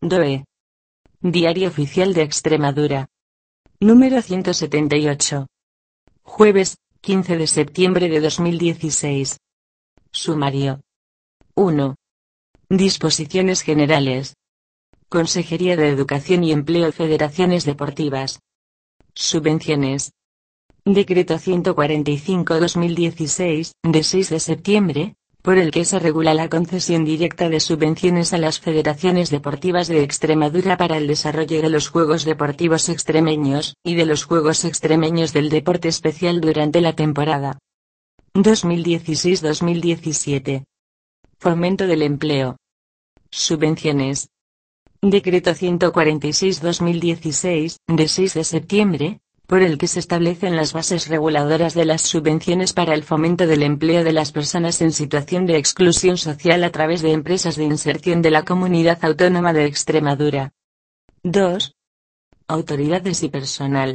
DOE. Diario Oficial de Extremadura. Número 178. Jueves, 15 de septiembre de 2016. Sumario. 1. Disposiciones generales. Consejería de Educación y Empleo, Federaciones Deportivas. Subvenciones. Decreto 145/2016, de 6 de septiembre, por el que se regula la concesión directa de subvenciones a las federaciones deportivas de Extremadura para el desarrollo de los Juegos Deportivos Extremeños, y de los Juegos Extremeños del Deporte Especial durante la temporada 2016-2017. Fomento del empleo. Subvenciones. Decreto 146/2016, de 6 de septiembre, por el que se establecen las bases reguladoras de las subvenciones para el fomento del empleo de las personas en situación de exclusión social a través de empresas de inserción de la Comunidad Autónoma de Extremadura. 2. Autoridades y personal.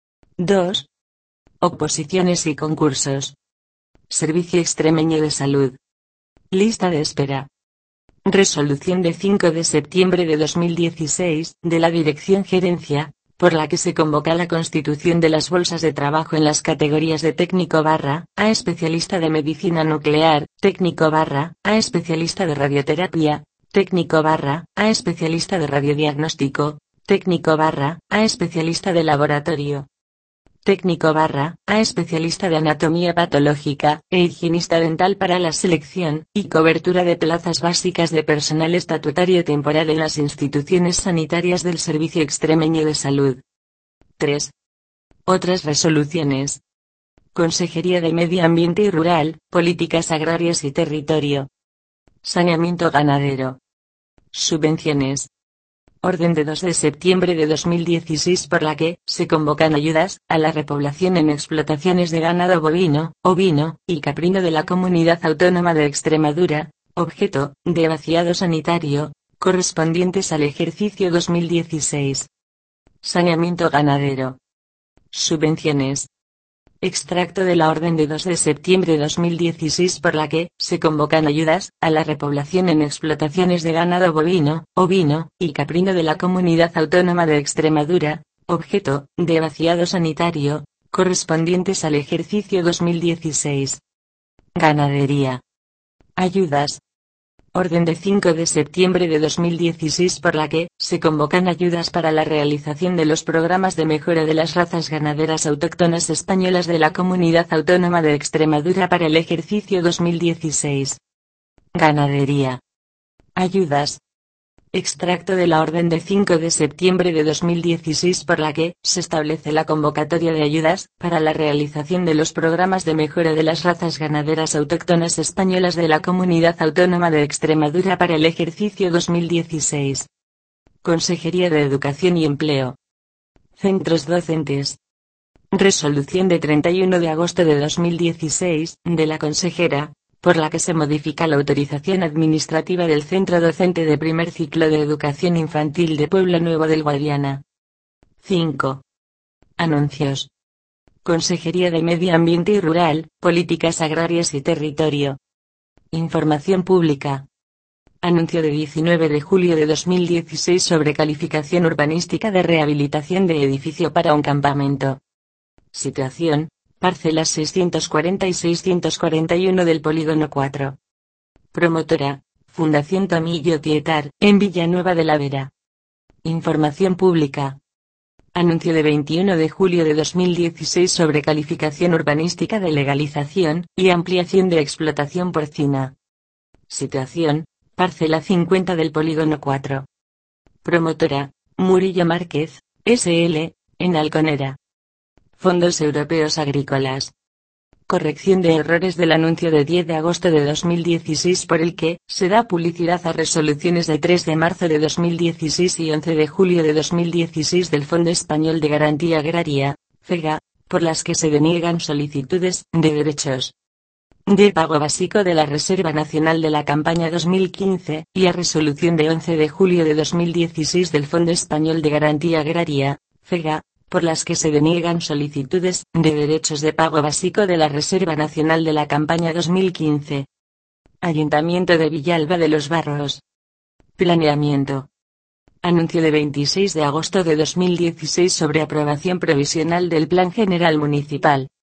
2. Oposiciones y concursos. Servicio Extremeño de Salud. Lista de espera. Resolución de 5 de septiembre de 2016, de la Dirección Gerencia, por la que se convoca la constitución de las bolsas de trabajo en las categorías de técnico / a especialista de medicina nuclear, técnico / a especialista de radioterapia, técnico / a especialista de radiodiagnóstico, técnico / a especialista de laboratorio, técnico / a especialista de anatomía patológica, e higienista dental para la selección y cobertura de plazas básicas de personal estatutario temporal en las instituciones sanitarias del Servicio Extremeño de Salud. 3. Otras resoluciones. Consejería de Medio Ambiente y Rural, Políticas Agrarias y Territorio. Saneamiento ganadero. Subvenciones. Orden de 2 de septiembre de 2016 por la que se convocan ayudas a la repoblación en explotaciones de ganado bovino, ovino y caprino de la Comunidad Autónoma de Extremadura, objeto de vaciado sanitario, correspondientes al ejercicio 2016. Saneamiento ganadero. Subvenciones. Extracto de la orden de 2 de septiembre de 2016 por la que se convocan ayudas a la repoblación en explotaciones de ganado bovino, ovino y caprino de la Comunidad Autónoma de Extremadura, objeto de vaciado sanitario, correspondientes al ejercicio 2016. Ganadería. Ayudas. Orden de 5 de septiembre de 2016 por la que se convocan ayudas para la realización de los programas de mejora de las razas ganaderas autóctonas españolas de la Comunidad Autónoma de Extremadura para el ejercicio 2016. Ganadería. Ayudas. Extracto de la orden de 5 de septiembre de 2016 por la que se establece la convocatoria de ayudas para la realización de los programas de mejora de las razas ganaderas autóctonas españolas de la Comunidad Autónoma de Extremadura para el ejercicio 2016. Consejería de Educación y Empleo. Centros docentes. Resolución de 31 de agosto de 2016, de la consejera, por la que se modifica la autorización administrativa del Centro Docente de Primer Ciclo de Educación Infantil de Pueblo Nuevo del Guadiana. 5. Anuncios. Consejería de Medio Ambiente y Rural, Políticas Agrarias y Territorio. Información pública. Anuncio de 19 de julio de 2016 sobre calificación urbanística de rehabilitación de edificio para un campamento. Situación. Parcelas 640 y 641 del Polígono 4. Promotora, Fundación Tomillo Tietar, en Villanueva de la Vera. Información pública. Anuncio de 21 de julio de 2016 sobre calificación urbanística de legalización y ampliación de explotación porcina. Situación, parcela 50 del Polígono 4. Promotora, Murillo Márquez, S.L., en Alconera. Fondos Europeos Agrícolas. Corrección de errores del anuncio de 10 de agosto de 2016 por el que se da publicidad a resoluciones de 3 de marzo de 2016 y 11 de julio de 2016 del Fondo Español de Garantía Agraria, FEGA, por las que se deniegan solicitudes de derechos de pago básico de la Reserva Nacional de la campaña 2015, y a resolución de 11 de julio de 2016 del Fondo Español de Garantía Agraria, FEGA, por las que se deniegan solicitudes de derechos de pago básico de la Reserva Nacional de la campaña 2015. Ayuntamiento de Villalba de los Barros. Planeamiento. Anuncio de 26 de agosto de 2016 sobre aprobación provisional del Plan General Municipal.